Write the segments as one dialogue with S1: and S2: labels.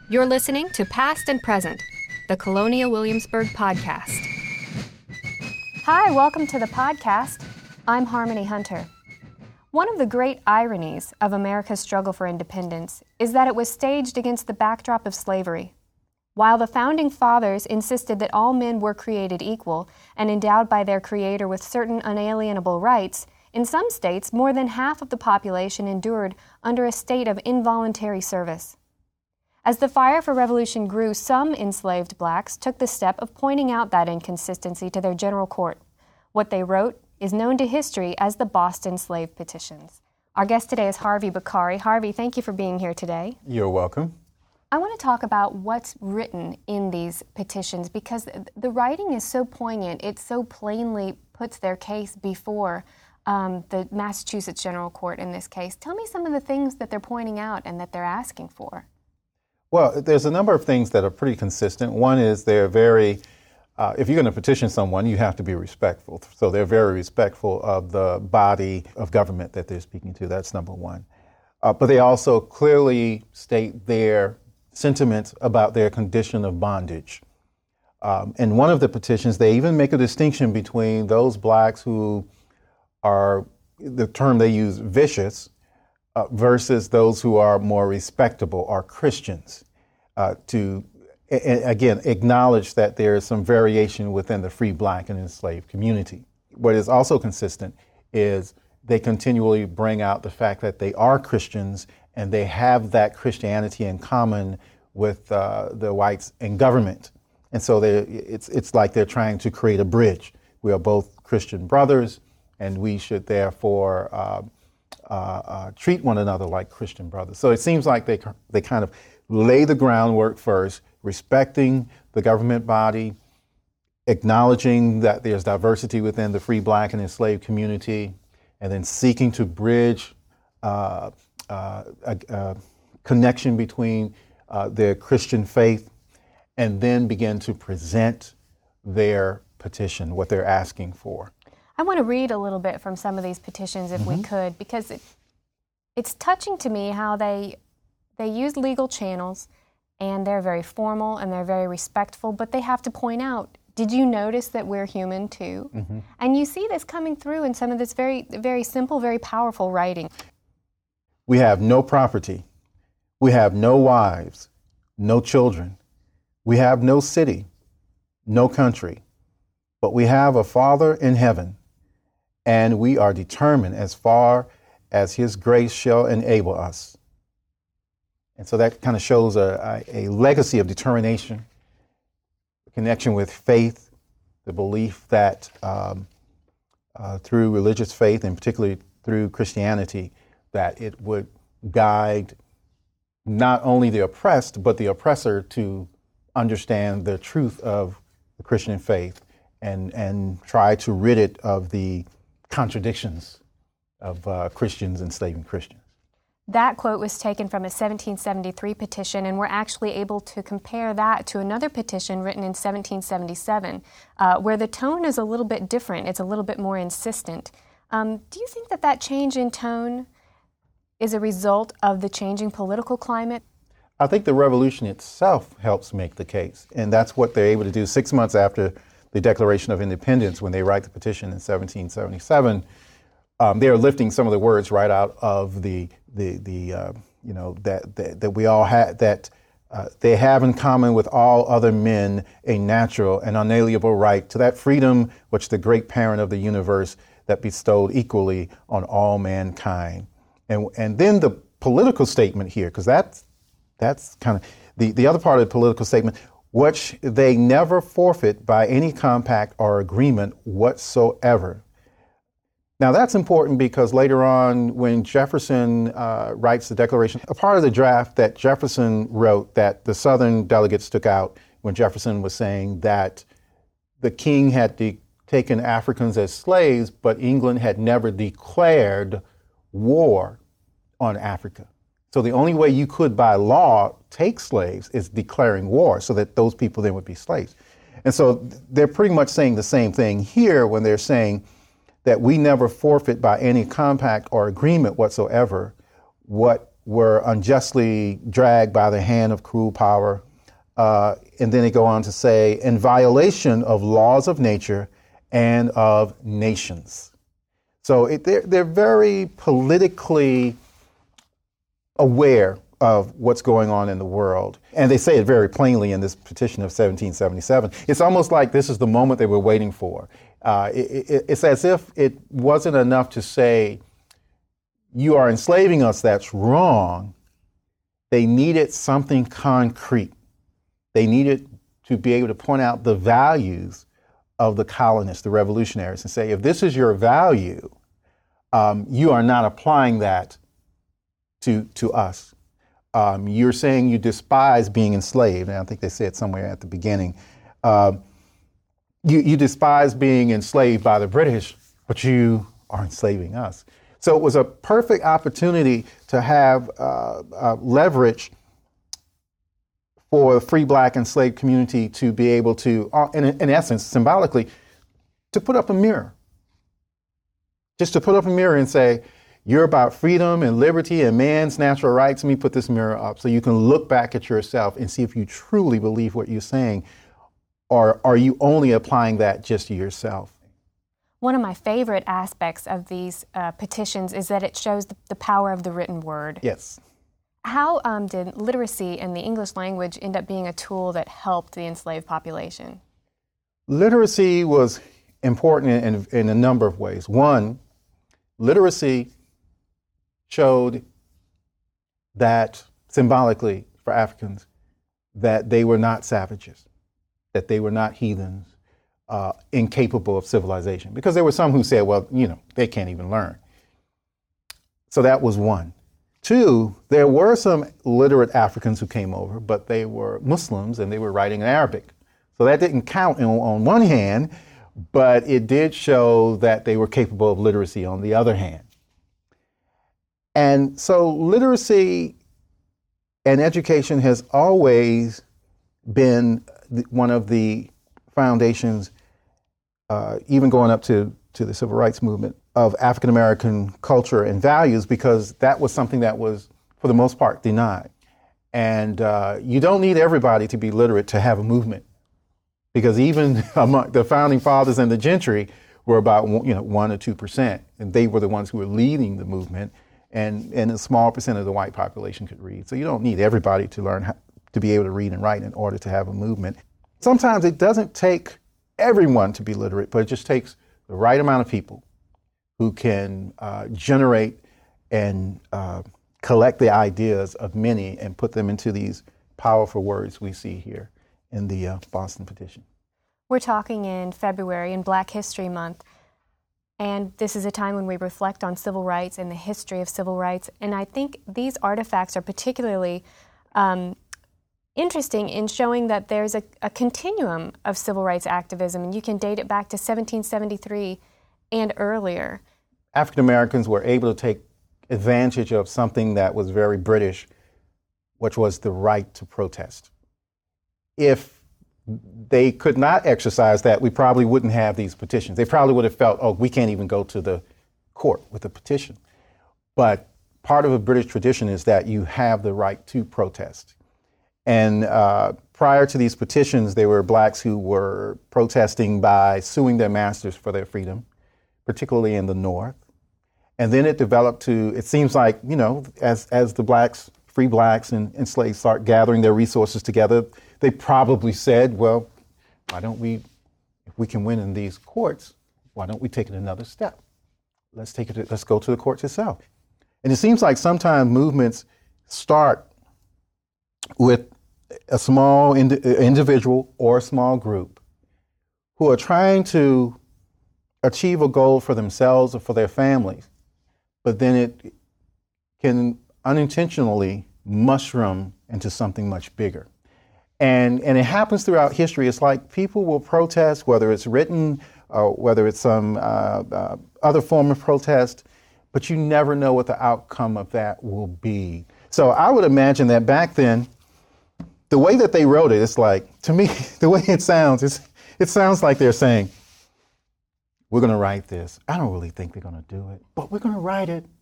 S1: You're listening to Past and Present, the Colonial Williamsburg podcast.
S2: Hi, welcome to the podcast. I'm Harmony Hunter. One of the great ironies of America's struggle for independence is that it was staged against the backdrop of slavery. While the Founding Fathers insisted that all men were created equal and endowed by their Creator with certain unalienable rights, in some states more than half of the population endured under a state of involuntary service. As the fire for revolution grew, some enslaved blacks took the step of pointing out that inconsistency to their general court. What they wrote is known to history as the Boston Slave Petitions. Our guest today is Harvey Bakari. Harvey, thank you for being here today.
S3: You're welcome.
S2: I want to talk about what's written in these petitions because the writing is so poignant. It so plainly puts their case before the Massachusetts General Court in this case. Tell me some of the things that they're pointing out and that they're asking for.
S3: Well, there's a number of things that are pretty consistent. One is they're very, if you're going to petition someone, you have to be respectful. So they're very respectful of the body of government that they're speaking to. That's number one. But they also clearly state their sentiments about their condition of bondage. In one of the petitions, they even make a distinction between those blacks who are, the term they use, vicious, versus those who are more respectable, are Christians, to, again, acknowledge that there is some variation within the free black and enslaved community. What is also consistent is they continually bring out the fact that they are Christians and they have that Christianity in common with the whites in government. And so it's like they're trying to create a bridge. We are both Christian brothers, and we should therefore treat one another like Christian brothers. So it seems like they kind of lay the groundwork first, respecting the government body, acknowledging that there's diversity within the free black and enslaved community, and then seeking to bridge a connection between their Christian faith, and then begin to present their petition, what they're asking for.
S2: I want to read a little bit from some of these petitions if we could, because it's touching to me how they use legal channels, and they're very formal and they're very respectful, but they have to point out, did you notice that we're human too? And you see this coming through in some of this very, very simple, very powerful writing.
S3: We have no property. We have no wives, no children. We have no city, no country, but we have a Father in heaven. And we are determined as far as His grace shall enable us. And so that kind of shows a legacy of determination, a connection with faith, the belief that through religious faith, and particularly through Christianity, that it would guide not only the oppressed, but the oppressor to understand the truth of the Christian faith and try to rid it of the contradictions of Christians enslaving Christians.
S2: That quote was taken from a 1773 petition, and we're actually able to compare that to another petition written in 1777, where the tone is a little bit different. It's a little bit more insistent. Do you think that change in tone is a result of the changing political climate?
S3: I think the revolution itself helps make the case, and that's what they're able to do 6 months after the Declaration of Independence. When they write the petition in 1777, they're lifting some of the words right out of that we all had, that they have in common with all other men a natural and unalienable right to that freedom which the great parent of the universe that bestowed equally on all mankind. And then the political statement here, because that's kind of the other part of the political statement, which they never forfeit by any compact or agreement whatsoever. Now that's important because later on, when Jefferson writes the Declaration, a part of the draft that Jefferson wrote that the Southern delegates took out when Jefferson was saying that the king had taken Africans as slaves, but England had never declared war on Africa. So the only way you could, by law, take slaves is declaring war so that those people then would be slaves. And so they're pretty much saying the same thing here when they're saying that we never forfeit by any compact or agreement whatsoever what were unjustly dragged by the hand of cruel power. And then they go on to say, in violation of laws of nature and of nations. So they're very politically aware of what's going on in the world. And they say it very plainly in this petition of 1777. It's almost like this is the moment they were waiting for. It's as if it wasn't enough to say, you are enslaving us, that's wrong. They needed something concrete. They needed to be able to point out the values of the colonists, the revolutionaries, and say, if this is your value, you are not applying that to us. You're saying you despise being enslaved, and I think they say it somewhere at the beginning. You despise being enslaved by the British, but you are enslaving us. So it was a perfect opportunity to have leverage for the free black enslaved community to be able to, in essence, symbolically, to put up a mirror. Just to put up a mirror and say, you're about freedom and liberty and man's natural rights. Let me put this mirror up so you can look back at yourself and see if you truly believe what you're saying, or are you only applying that just to yourself?
S2: One of my favorite aspects of these petitions is that it shows the power of the written word.
S3: Yes.
S2: How did literacy in the English language end up being a tool that helped the enslaved population?
S3: Literacy was important in a number of ways. One, literacy showed that, symbolically for Africans, that they were not savages, that they were not heathens, incapable of civilization. Because there were some who said, well, they can't even learn. So that was one. Two, there were some literate Africans who came over, but they were Muslims and they were writing in Arabic. So that didn't count on one hand, but it did show that they were capable of literacy on the other hand. And so literacy and education has always been one of the foundations, even going up to the civil rights movement, of African American culture and values, because that was something that was, for the most part, denied. And you don't need everybody to be literate to have a movement, because even among the founding fathers and the gentry were about 1 or 2%, and they were the ones who were leading the movement, and a small percent of the white population could read. So you don't need everybody to learn to be able to read and write in order to have a movement. Sometimes it doesn't take everyone to be literate, but it just takes the right amount of people who can generate and collect the ideas of many and put them into these powerful words we see here in the Boston Petition.
S2: We're talking in February, in Black History Month, and this is a time when we reflect on civil rights and the history of civil rights. And I think these artifacts are particularly interesting in showing that there's a continuum of civil rights activism, and you can date it back to 1773 and earlier.
S3: African Americans were able to take advantage of something that was very British, which was the right to protest. If they could not exercise that, we probably wouldn't have these petitions. They probably would have felt, oh, we can't even go to the court with a petition. But part of a British tradition is that you have the right to protest. And prior to these petitions, there were blacks who were protesting by suing their masters for their freedom, particularly in the North. And then it developed to, it seems like, as the blacks, free blacks and slaves start gathering their resources together, they probably said, well, why don't we, if we can win in these courts, why don't we take it another step? Let's go to the courts itself. And it seems like sometimes movements start with a small individual or a small group who are trying to achieve a goal for themselves or for their families, but then it can unintentionally mushroom into something much bigger. And it happens throughout history. It's like people will protest, whether it's written or whether it's some other form of protest, but you never know what the outcome of that will be. So I would imagine that back then, the way that they wrote it, it's like, to me, the way it sounds, it sounds like they're saying, we're going to write this. I don't really think we're going to do it, but we're going to write it.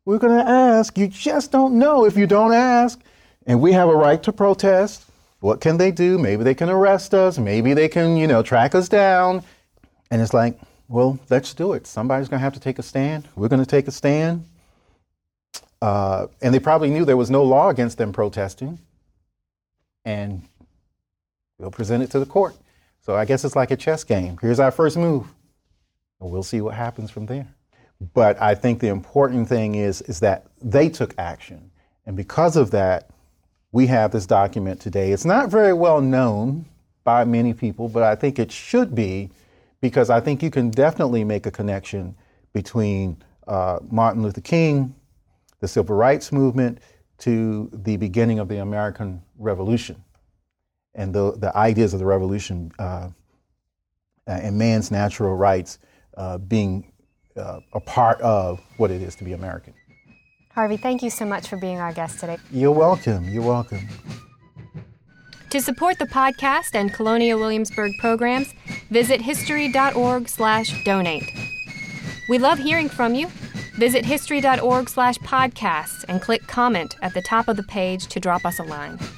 S3: We're going to ask. You just don't know if you don't ask. And we have a right to protest. What can they do? Maybe they can arrest us. Maybe they can, track us down. And it's like, well, let's do it. Somebody's going to have to take a stand. We're going to take a stand. And they probably knew there was no law against them protesting. And we'll present it to the court. So I guess it's like a chess game. Here's our first move. And we'll see what happens from there. But I think the important thing is that they took action. And because of that, we have this document today. It's not very well known by many people, but I think it should be, because I think you can definitely make a connection between Martin Luther King, the Civil Rights Movement, to the beginning of the American Revolution and the ideas of the revolution and man's natural rights being a part of what it is to be American.
S2: Harvey, thank you so much for being our guest today.
S3: You're welcome. You're welcome.
S1: To support the podcast and Colonial Williamsburg programs, visit history.org/donate. We love hearing from you. Visit history.org/podcasts and click comment at the top of the page to drop us a line.